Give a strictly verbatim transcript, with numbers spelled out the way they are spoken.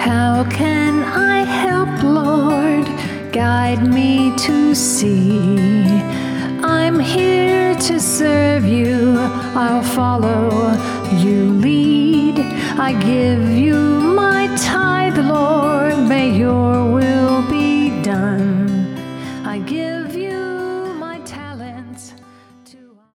How can I help, Lord? Guide me to see. I'm here to serve you. I'll follow you lead. I give you my tithe, Lord.